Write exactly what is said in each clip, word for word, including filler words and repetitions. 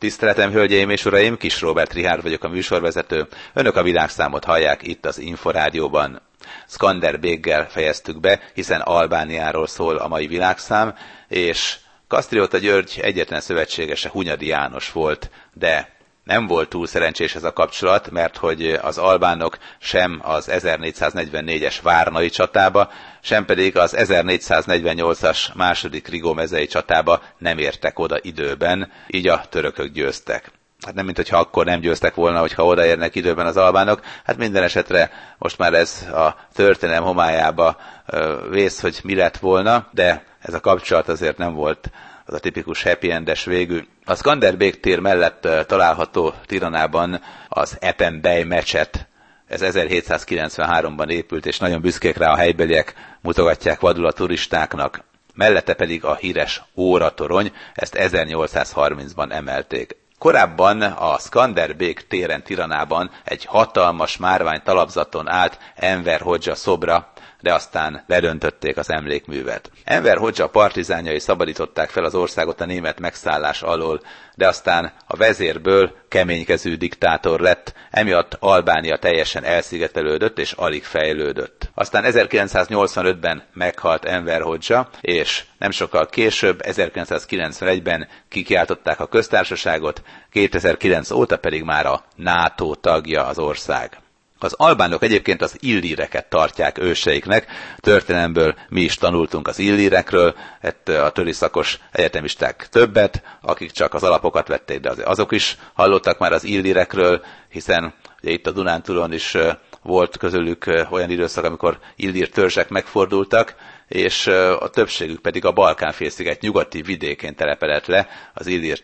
Tiszteletem, hölgyeim és uraim, Kis Róbert Richárd vagyok, a műsorvezető. Önök a világszámot hallják itt az Inforádióban. Skanderbéggel fejeztük be, hiszen Albániáról szól a mai világszám, és Kasztrióta György egyetlen szövetségese Hunyadi János volt, de nem volt túl szerencsés ez a kapcsolat, mert hogy az albánok sem az ezernégyszáznegyvennégyes várnai csatába, sem pedig az ezernégyszáznegyvennyolcas második Rigó-mezei csatába nem értek oda időben, így a törökök győztek. Hát nem, mintha akkor nem győztek volna, hogyha odaérnek időben az albánok. Hát minden esetre most már ez a történelem homályába vész, hogy mi lett volna, de ez a kapcsolat azért nem volt az a tipikus happy endes végű. A Skanderbég tér mellett található Tiranában az Epen Bey mecset. Ez ezerhétszázkilencvenháromban épült, és nagyon büszkék rá a helybeliek, mutogatják vadul a turistáknak. Mellette pedig a híres óratorony, ezt ezernyolcszázharmincban emelték. Korábban a Skanderbég téren Tiranában egy hatalmas márvány talapzaton állt Enver Hodzsa szobra, de aztán ledöntötték az emlékművet. Enver Hodzsa partizánjai szabadították fel az országot a német megszállás alól, de aztán a vezérből keménykezű diktátor lett, emiatt Albánia teljesen elszigetelődött és alig fejlődött. Aztán ezerkilencszáznyolcvanötben meghalt Enver Hodzsa, és nem sokkal később, ezerkilencszázkilencvenegyben kikiáltották a köztársaságot, kétezer-kilenc óta pedig már a NATO tagja az ország. Az albánok egyébként az illíreket tartják őseiknek, történelemből mi is tanultunk az illírekről, a töriszakos egyetemisták többet, akik csak az alapokat vették, de azok is hallottak már az illírekről, hiszen ugye itt a Dunántúlon is volt közülük olyan időszak, amikor illír törzsek megfordultak, és a többségük pedig a Balkán-félsziget nyugati vidékén telepedett le, az illír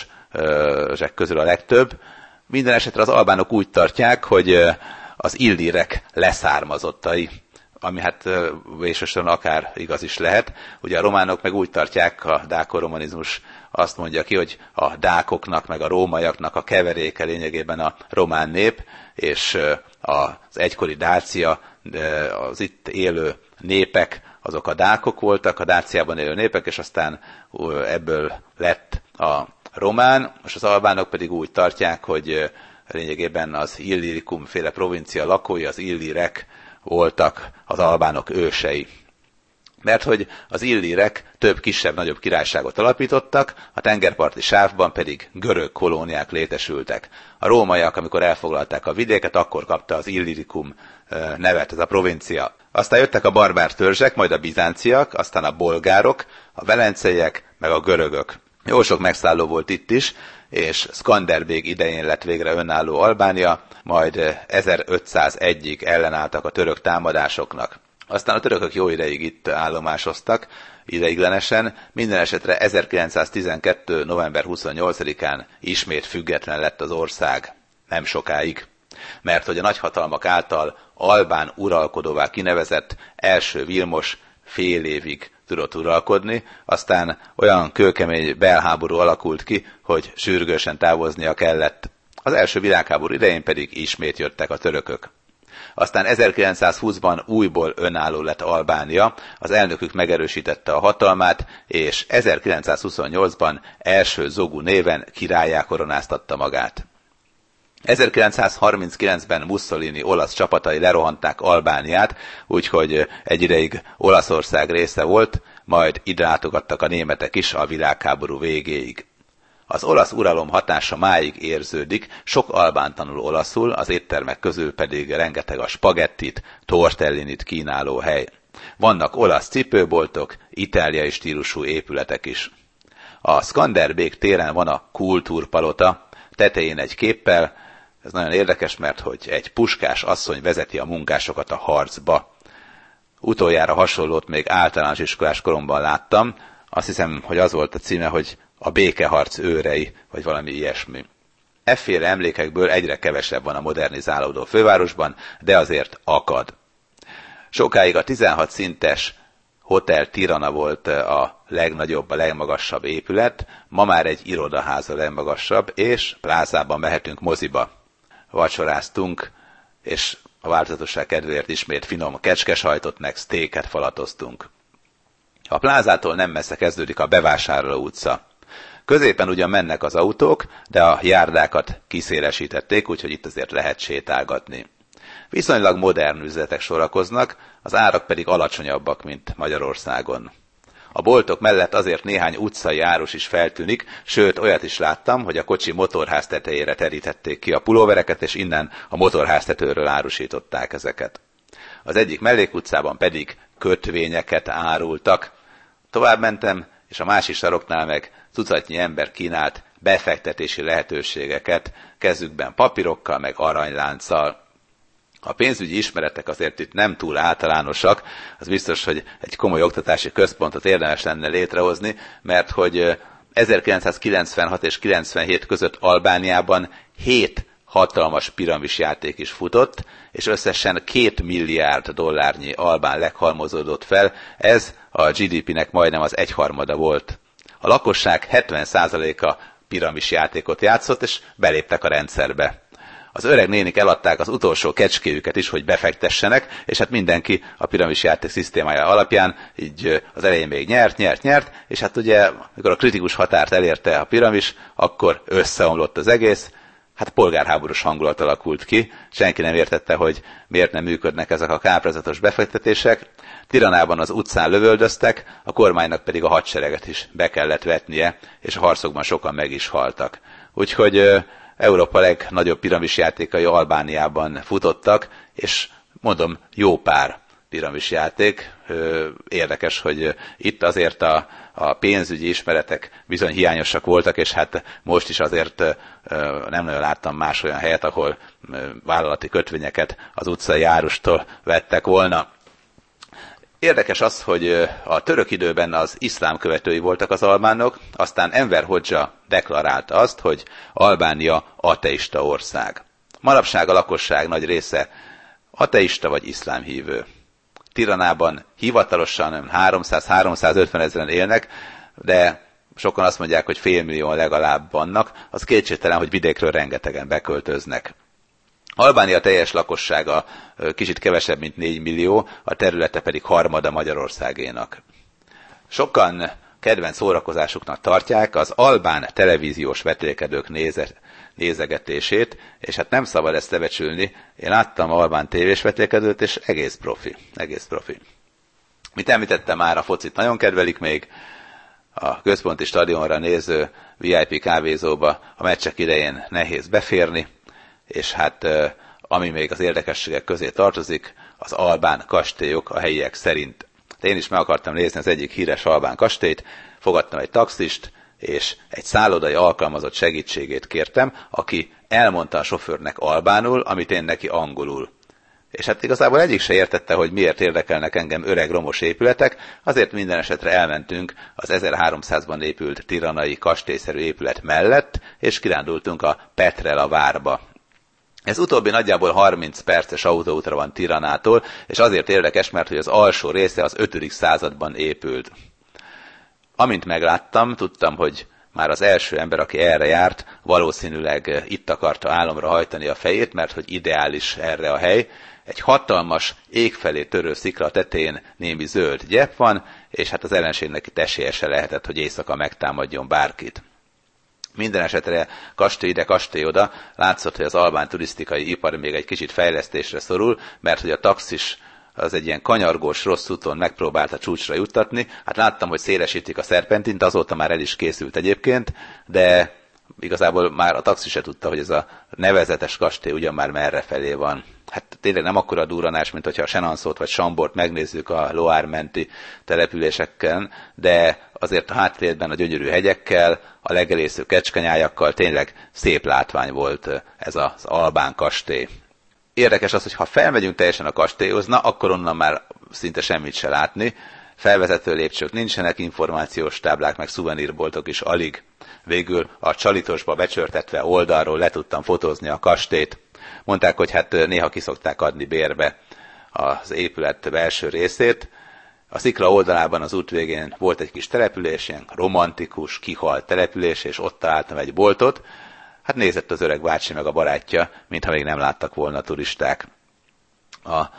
törzsek közül a legtöbb. Minden esetre az albánok úgy tartják, hogy az illírek leszármazottai, ami hát végsősorban akár igaz is lehet. Ugye a románok meg úgy tartják, a dákoromanizmus azt mondja ki, hogy a dákoknak meg a rómaiaknak a keveréke lényegében a román nép, és az egykori Dácia, az itt élő népek, azok a dákok voltak, a Dáciában élő népek, és aztán ebből lett a román, és az albánok pedig úgy tartják, hogy lényegében az Illirikum féle provincia lakói, az illírek voltak az albánok ősei. Mert hogy az illírek több kisebb-nagyobb királyságot alapítottak, a tengerparti sávban pedig görög kolóniák létesültek. A rómaiak, amikor elfoglalták a vidéket, akkor kapta az Illirikum nevet, ez a provincia. Aztán jöttek a barbár törzsek, majd a bizánciak, aztán a bolgárok, a velenceiek, meg a görögök. Jó sok megszálló volt itt is, és Skanderbég idején lett végre önálló Albánia, majd ezerötszázegyig ellenálltak a török támadásoknak. Aztán a törökök jó ideig itt állomásoztak, ideiglenesen, minden esetre ezerkilencszáztizenkettő. november huszonnyolcadikán ismét független lett az ország. Nem sokáig. Mert hogy a nagyhatalmak által albán uralkodóvá kinevezett első Vilmos fél évig tudott uralkodni, aztán olyan kőkemény belháború alakult ki, hogy sürgősen távoznia kellett. Az első világháború idején pedig ismét jöttek a törökök. Aztán ezerkilencszázhúszban újból önálló lett Albánia, az elnökük megerősítette a hatalmát, és ezerkilencszázhuszonnyolcban első Zogu néven királlyá koronáztatta magát. ezerkilencszázharminckilencben Mussolini olasz csapatai lerohanták Albániát, úgyhogy egy ideig Olaszország része volt, majd ide látogattak a németek is a világháború végéig. Az olasz uralom hatása máig érződik, sok albán tanul olaszul, az éttermek közül pedig rengeteg a spagettit, tortellinit kínáló hely. Vannak olasz cipőboltok, itáliai stílusú épületek is. A Skanderbég téren van a kultúrpalota, tetején egy képpel. Ez nagyon érdekes, mert hogy egy puskás asszony vezeti a munkásokat a harcba. Utoljára hasonlót még általános iskolás koromban láttam, azt hiszem, hogy az volt a címe, hogy a békeharc őrei, vagy valami ilyesmi. Efféle emlékekből egyre kevesebb van a modernizálódó fővárosban, de azért akad. Sokáig a tizenhat szintes Hotel Tirana volt a legnagyobb, a legmagasabb épület, ma már egy irodaház a legmagasabb, és plázában mehetünk moziba. Vacsoráztunk, és a változatosság kedvéért ismét finom kecskesajtot meg sztéket falatoztunk. A plázától nem messze kezdődik a Bevásárló utca. Középen ugyan mennek az autók, de a járdákat kiszélesítették, úgyhogy itt azért lehet sétálgatni. Viszonylag modern üzletek sorakoznak, az árak pedig alacsonyabbak, mint Magyarországon. A boltok mellett azért néhány utcai árus is feltűnik, sőt olyat is láttam, hogy a kocsi motorház tetejére terítették ki a pulóvereket, és innen a motorháztetőről árusították ezeket. Az egyik mellékutcában pedig kötvényeket árultak. Tovább mentem, és a másik saroknál meg tucatnyi ember kínált befektetési lehetőségeket, kezükben papírokkal meg aranylánccal. A pénzügyi ismeretek azért itt nem túl általánosak, az biztos, hogy egy komoly oktatási központot érdemes lenne létrehozni, mert hogy ezerkilencszázkilencvenhat és kilencvenhét között Albániában hét hatalmas piramisjáték is futott, és összesen két milliárd dollárnyi albán leghalmozódott fel, ez a gé dé pének majdnem az egyharmada volt. A lakosság hetven százaléka piramisjátékot játszott, és beléptek a rendszerbe. Az öreg nénik eladták az utolsó kecskéjüket is, hogy befektessenek, és hát mindenki a piramisjáték szisztémája alapján így az elején még nyert, nyert, nyert, és hát ugye, amikor a kritikus határt elérte a piramis, akkor összeomlott az egész, hát polgárháborús hangulat alakult ki, senki nem értette, hogy miért nem működnek ezek a káprázatos befektetések. Tiranában az utcán lövöldöztek, a kormánynak pedig a hadsereget is be kellett vetnie, és a harcokban sokan meg is haltak. Úgyhogy Európa legnagyobb piramisjátékai Albániában futottak, és mondom, jó pár piramisjáték. Érdekes, hogy itt azért a, a pénzügyi ismeretek bizony hiányosak voltak, és hát most is azért nem nagyon láttam más olyan helyet, ahol vállalati kötvényeket az utcai árustól vettek volna. Érdekes az, hogy a török időben az iszlám követői voltak az albánok, aztán Enver Hodzsa deklarálta azt, hogy Albánia ateista ország. Manapság a lakosság nagy része ateista vagy iszlámhívő. Tiranában hivatalosan háromszáz-háromszázötven ezeren élnek, de sokan azt mondják, hogy félmillióan legalább vannak, az kétségtelen, hogy vidékről rengetegen beköltöznek. Albánia teljes lakossága kicsit kevesebb, mint négy millió, a területe pedig harmada Magyarországénak. Sokan kedvenc szórakozásuknak tartják az albán televíziós vetélkedők néze, nézegetését, és hát nem szabad ezt lebecsülni. Én láttam albán tévés vetélkedőt, és egész profi, egész profi. Mint említettem már, a focit nagyon kedvelik még, a központi stadionra néző vé i pé kávézóba a meccsek idején nehéz beférni, és hát ami még az érdekességek közé tartozik, az albán kastélyok a helyiek szerint. Én is meg akartam nézni az egyik híres albán kastélyt, fogadtam egy taxist, és egy szállodai alkalmazott segítségét kértem, aki elmondta a sofőrnek albánul, amit én neki angolul. És hát igazából egyik se értette, hogy miért érdekelnek engem öreg romos épületek, azért minden esetre elmentünk az ezerháromszázban épült tiranai kastélyszerű épület mellett, és kirándultunk a Petrela várba. Ez utóbbi nagyjából harminc perces autóútra van Tiranától, és azért érdekes, mert hogy az alsó része az ötödik században épült. Amint megláttam, tudtam, hogy már az első ember, aki erre járt, valószínűleg itt akarta álomra hajtani a fejét, mert hogy ideális erre a hely. Egy hatalmas, ég felé törő szikla tetején némi zöld gyep van, és hát az ellenségnek itt esélye se lehetett, hogy éjszaka megtámadjon bárkit. Minden esetre kastély ide, kastély oda, látszott, hogy az albán turisztikai ipar még egy kicsit fejlesztésre szorul, mert hogy a taxis az egy ilyen kanyargós, rossz úton megpróbálta csúcsra juttatni. Hát láttam, hogy szélesítik a szerpentint, azóta már el is készült egyébként, de igazából már a taxis se tudta, hogy ez a nevezetes kastély ugyan már merre felé van. Hát tényleg nem akkora durranás, mint hogyha a Senanszót vagy Sambort megnézzük a Loire menti településeken, de azért a háttérben a gyönyörű hegyekkel, a legelésző kecskenyájakkal tényleg szép látvány volt ez az albán kastély. Érdekes az, hogy ha felmegyünk teljesen a kastélyhoz, na akkor onnan már szinte semmit se látni. Felvezető lépcsők nincsenek, információs táblák, meg szuvenírboltok is alig. Végül a csalitosba becsörtetve oldalról le tudtam fotózni a kastélyt. Mondták, hogy hát néha kiszokták adni bérbe az épület belső részét. A szikla oldalában az út végén volt egy kis település, ilyen romantikus, kihalt település, és ott találtam egy boltot. Hát nézett az öreg bácsi meg a barátja, mintha még nem láttak volna turisták. A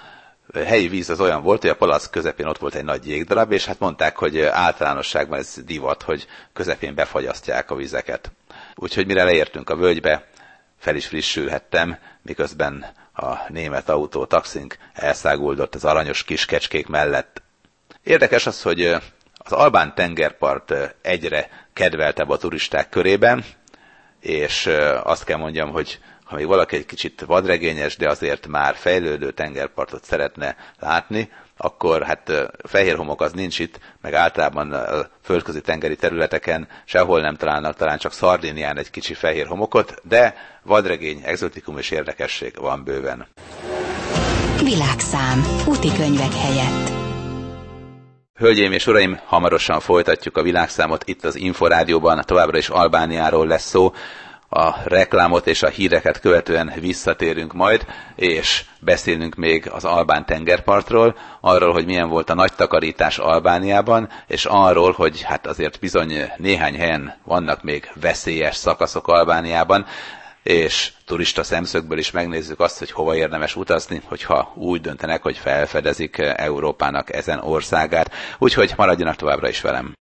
helyi víz az olyan volt, hogy a palack közepén ott volt egy nagy jégdarab, és hát mondták, hogy általánosságban ez divat, hogy közepén befagyasztják a vizeket. Úgyhogy mire leértünk a völgybe, fel is frissülhettem, miközben a német autó taxink elszáguldott az aranyos kis kecskék mellett. Érdekes az, hogy az albán tengerpart egyre kedveltebb a turisták körében, és azt kell mondjam, hogy ha még valaki egy kicsit vadregényes, de azért már fejlődő tengerpartot szeretne látni, akkor hát fehér homok az nincs itt, meg általában a földközi tengeri területeken sehol nem találnak, talán csak Szardinián egy kicsi fehér homokot, de vadregény, egzotikum és érdekesség van bőven. Világszám. Útikönyvek helyett. Hölgyeim és uraim, hamarosan folytatjuk a világszámot itt az Inforádióban, továbbra is Albániáról lesz szó. A reklámot és a híreket követően visszatérünk majd, és beszélünk még az albán tengerpartról, arról, hogy milyen volt a nagy takarítás Albániában, és arról, hogy hát azért bizony néhány helyen vannak még veszélyes szakaszok Albániában, és turista szemszögből is megnézzük azt, hogy hova érdemes utazni, hogyha úgy döntenek, hogy felfedezik Európának ezen országát. Úgyhogy maradjanak továbbra is velem.